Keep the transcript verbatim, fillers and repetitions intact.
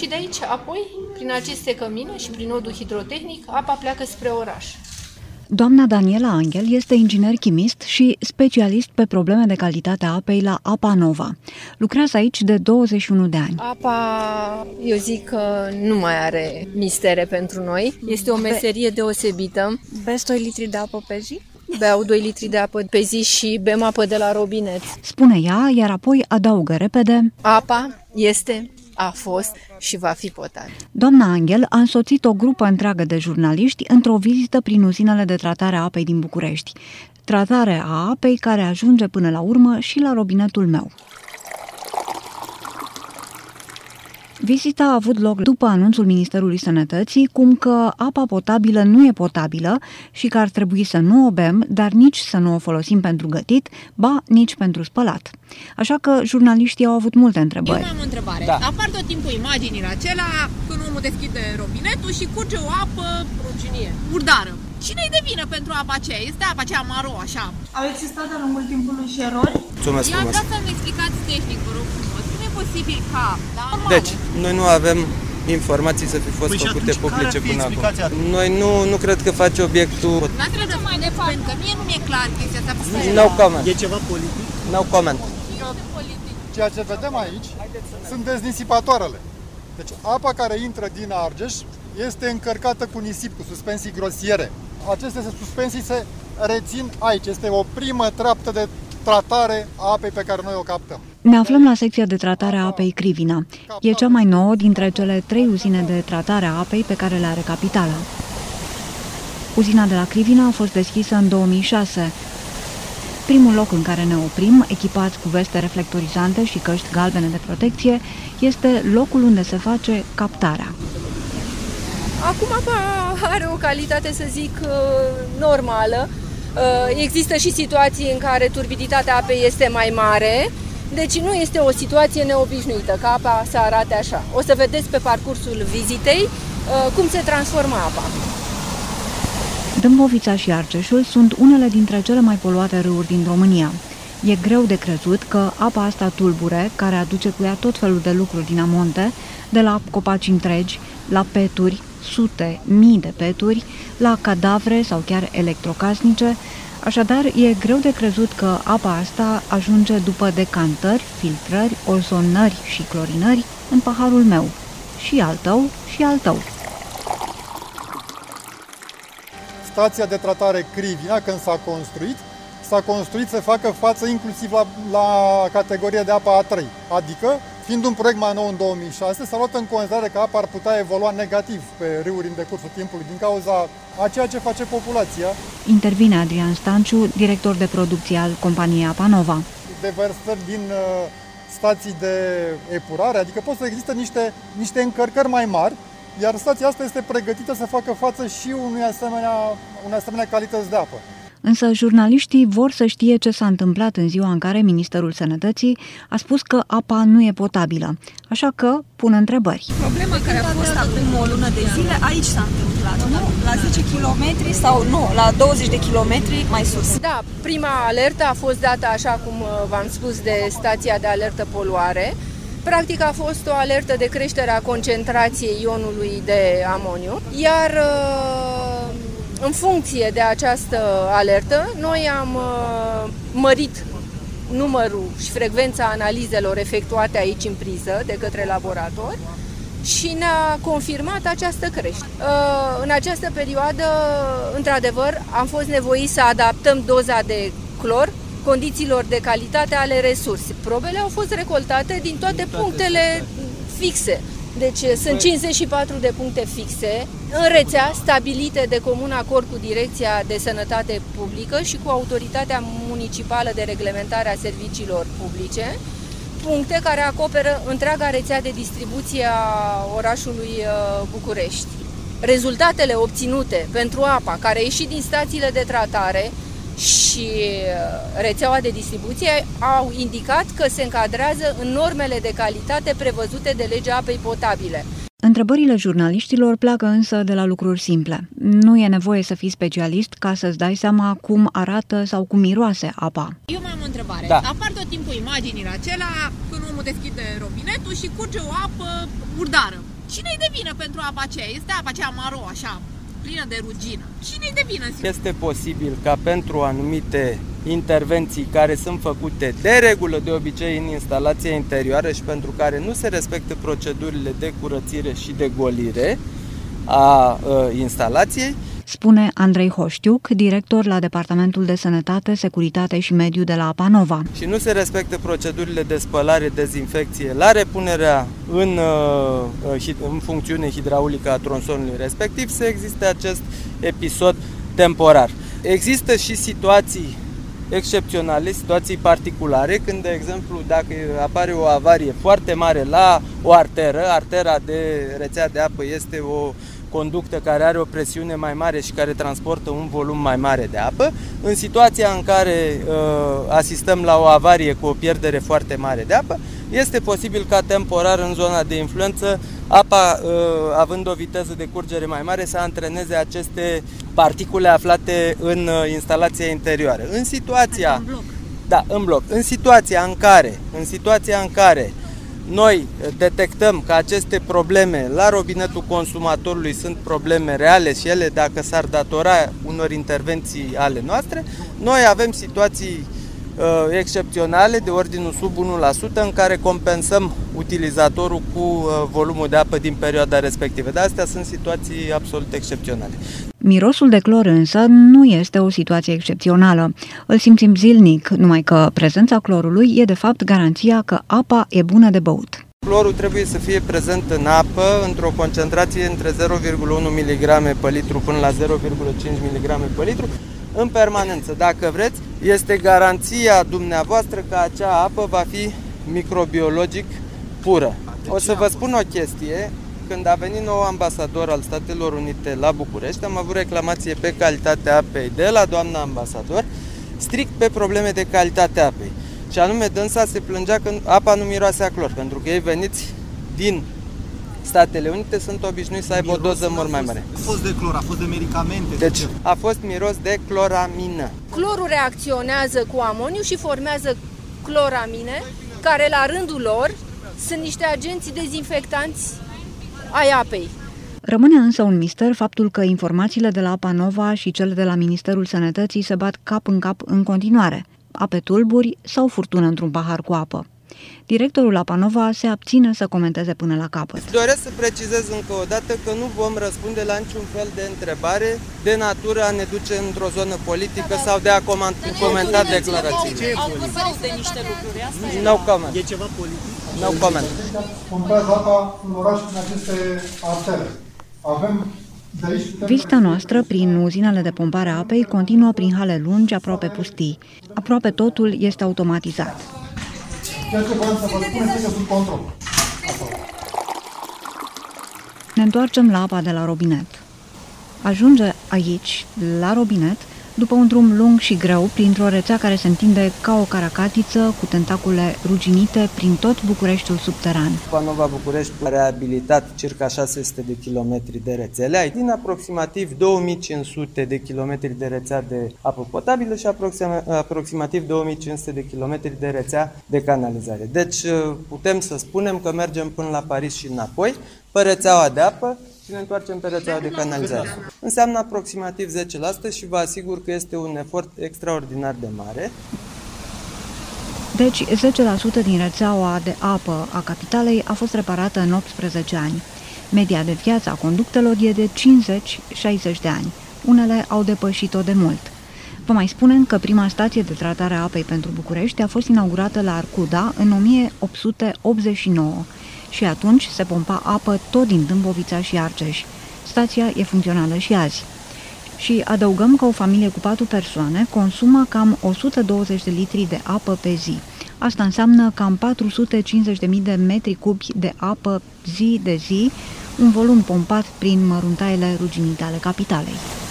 Și de aici, apoi, prin aceste cămine și prin nodul hidrotehnic, apa pleacă spre oraș. Doamna Daniela Angel este inginer chimist și specialist pe probleme de calitate a apei la Apa Nova. Lucrează aici de douăzeci și unu de ani. Apa, eu zic că nu mai are mistere pentru noi. Este o meserie deosebită. Beți doi litri de apă pe zi? Beau doi litri de apă pe zi și bem apă de la robinet. Spune ea, iar apoi adaugă repede: apa este, a fost și va fi potabilă. Doamna Angel a însoțit o grupă întreagă de jurnaliști într-o vizită prin uzinele de tratare a apei din București. Tratare a apei care ajunge până la urmă și la robinetul meu. Vizita a avut loc după anunțul Ministerului Sănătății cum că apa potabilă nu e potabilă și că ar trebui să nu o bem, dar nici să nu o folosim pentru gătit, ba nici pentru spălat. Așa că jurnaliștii au avut multe întrebări. Eu am o întrebare. Da. Apar tot timpul imaginile acelea când omul deschide robinetul și curge o apă ruginie, murdară. Cine-i de vină pentru apa aceea? Este apa aceea maro, așa. Au existat de-a lungul timpului și erori? Mulțumesc Eu frumos. vreau să-mi explicați tehnic, vă rog frumos. Cum e posibil ca, da? Deci, noi nu avem informații să fi fost Păi făcute publice până acum. explicația? Noi nu, nu cred că face obiectul... N-ați trebuie mai departe, că mie nu mi-e clar chestia asta. No comment. E ceva politic? No comment. Ceea ce vedem aici sunt deznisipoarele. Deci apa care intră din Argeș este încărcată cu nisip, cu suspensii grosiere. Aceste suspensii se rețin aici. Este o primă treaptă de tratare a apei pe care noi o captăm. Ne aflăm la secția de tratare a apei Crivina. E cea mai nouă dintre cele trei uzine de tratare a apei pe care le are capitala. Uzina de la Crivina a fost deschisă în două mii șase. Primul loc în care ne oprim, echipați cu veste reflectorizante și căști galbene de protecție, este locul unde se face captarea. Acum apa are o calitate, să zic, normală. Există și situații în care turbiditatea apei este mai mare, deci nu este o situație neobișnuită, ca apa să arate așa. O să vedeți pe parcursul vizitei cum se transformă apa. Dâmbovița și Argeșul sunt unele dintre cele mai poluate râuri din România. E greu de crezut că apa asta tulbure, care aduce cu ea tot felul de lucruri din amonte, de la copaci întregi, la peturi, sute, mii de peturi, la cadavre sau chiar electrocasnice, așadar e greu de crezut că apa asta ajunge după decantări, filtrări, ozonări și clorinări în paharul meu. Și al tău, și al tău. Stația de tratare Crivina, când s-a construit, s-a construit să facă față inclusiv la, la categoria de apă A trei. Adică, fiind un proiect mai nou în două mii șase, s-a luat în considerare că apa ar putea evolua negativ pe râuri în decursul timpului din cauza a ceea ce face populația. Intervine Adrian Stanciu, director de producție al companiei Apa Nova. Deversări din uh, stații de epurare, adică pot să existe niște, niște încărcări mai mari, iar stația asta este pregătită să facă față și unui asemenea, unei asemenea calități de apă. Însă jurnaliștii vor să știe ce s-a întâmplat în ziua în care Ministerul Sănătății a spus că apa nu e potabilă, așa că pun întrebări. Problema care a fost acum o lună de zile, aici s-a întâmplat, nu? La zece kilometri sau nu, la douăzeci de kilometri mai sus. Da, prima alertă a fost dată, așa cum v-am spus, de stația de alertă poluare. Practic a fost o alertă de creștere a concentrației ionului de amoniu, iar în funcție de această alertă, noi am mărit numărul și frecvența analizelor efectuate aici în priză de către laborator și ne-a confirmat această creștere. În această perioadă, într-adevăr, am fost nevoiți să adaptăm doza de clor condițiilor de calitate ale resursei. Probele au fost recoltate din toate punctele fixe. Deci sunt cincizeci și patru de puncte fixe în rețea stabilite de comun acord cu Direcția de Sănătate Publică și cu Autoritatea Municipală de Reglementare a Serviciilor Publice, puncte care acoperă întreaga rețea de distribuție a orașului București. Rezultatele obținute pentru apa care a ieșit din stațiile de tratare și rețeaua de distribuție au indicat că se încadrează în normele de calitate prevăzute de legea apei potabile. Întrebările jurnaliștilor pleacă însă de la lucruri simple. Nu e nevoie să fii specialist ca să-ți dai seama cum arată sau cum miroase apa. Eu mai am o întrebare. Da. Apar tot timpul imaginile acelea când omul deschide robinetul și curge o apă murdară. Cine-i de vină pentru apa aceea? Este apa aceea maro, așa, plină de rugină. Cine-i de vină? Este posibil ca pentru anumite intervenții care sunt făcute de regulă, de obicei, în instalația interioară și pentru care nu se respectă procedurile de curățire și de golire a uh, instalației, spune Andrei Hoștiuc, director la Departamentul de Sănătate, Securitate și Mediu de la Apa Nova. Și nu se respectă procedurile de spălare, dezinfecție la repunerea în, în funcțiune hidraulică a tronsonului respectiv, să existe acest episod temporar. Există și situații excepționale, situații particulare, când, de exemplu, dacă apare o avarie foarte mare la o arteră, artera de rețea de apă este o conductă care are o presiune mai mare și care transportă un volum mai mare de apă. În situația în care uh, asistăm la o avarie cu o pierdere foarte mare de apă, este posibil ca temporar în zona de influență apa, uh, având o viteză de curgere mai mare, să antreneze aceste particule aflate în uh, instalația interioară. În situația, în bloc. Da, în bloc. În situația în care, în situația în care noi detectăm că aceste probleme la robinetul consumatorului sunt probleme reale și ele, dacă s-ar datora unor intervenții ale noastre, noi avem situații uh, excepționale de ordinul sub unu la sută în care compensăm utilizatorul cu uh, volumul de apă din perioada respectivă. Dar astea sunt situații absolut excepționale. Mirosul de clor însă nu este o situație excepțională. Îl simțim zilnic, numai că prezența clorului e de fapt garanția că apa e bună de băut. Clorul trebuie să fie prezent în apă într-o concentrație între zero virgulă unu miligrame pe litru până la zero virgulă cinci miligrame pe litru în permanență. Dacă vreți, este garanția dumneavoastră că acea apă va fi microbiologic pură. O să vă spun o chestie. Când a venit nou ambasador al Statelor Unite la București, am avut reclamație pe calitatea apei de la doamna ambasador, strict pe probleme de calitate a apei. Și anume, dânsa se plângea că apa nu miroase a clor, pentru că ei veniți din Statele Unite sunt obișnuiți să aibă o doză mult mai mare. A fost de clor, a fost de medicamente. Deci de a fost miros de cloramină. Clorul reacționează cu amoniu și formează cloramine, care la rândul lor sunt niște agenți dezinfectanți ai apei. Rămâne însă un mister faptul că informațiile de la Apa Nova și cele de la Ministerul Sănătății se bat cap în cap în continuare. Ape tulburi sau furtună într-un pahar cu apă. Directorul Apa Nova se abține să comenteze până la capăt. Doresc să precizez încă o dată că nu vom răspunde la niciun fel de întrebare de natură a ne duce într-o zonă politică sau de a comenta declarațiile. Au văzut de niște lucruri, asta e. No comment. E ceva politic? No comment. Pompează apa în oraș prin aceste artere. Avem de aici... Vizita noastră prin uzinele de pompare a apei continuă prin hale lungi, aproape pustii. Aproape totul este automatizat. Ceea ce vreau să vă spun este că sub control. Ne întoarcem la apa de la robinet. Ajunge aici, la robinet, după un drum lung și greu, printr-o rețea care se întinde ca o caracatiță cu tentacule ruginite prin tot Bucureștiul subteran. Apa Nova București a reabilitat circa șase sute de kilometri de rețele, din aproximativ două mii cinci sute de kilometri de rețea de apă potabilă și aproximativ două mii cinci sute de kilometri de rețea de canalizare. Deci putem să spunem că mergem până la Paris și înapoi pe rețeaua de apă și ne întoarcem pe rețeaua de canalizare. Înseamnă aproximativ zece la sută și vă asigur că este un efort extraordinar de mare. Deci zece la sută din rețeaua de apă a capitalei a fost reparată în optsprezece ani. Media de viață a conductelor e de cincizeci șaizeci de ani. Unele au depășit-o de mult. Vă mai spunem că prima stație de tratare a apei pentru București a fost inaugurată la Arcuda în o mie opt sute optzeci și nouă. Și atunci se pompa apă tot din Dâmbovița și Argeș. Stația e funcțională și azi. Și adăugăm că o familie cu patru persoane consumă cam o sută douăzeci de litri de apă pe zi. Asta înseamnă cam patru sute cincizeci de mii de metri cubi de apă zi de zi, un volum pompat prin măruntaiele ruginite ale capitalei.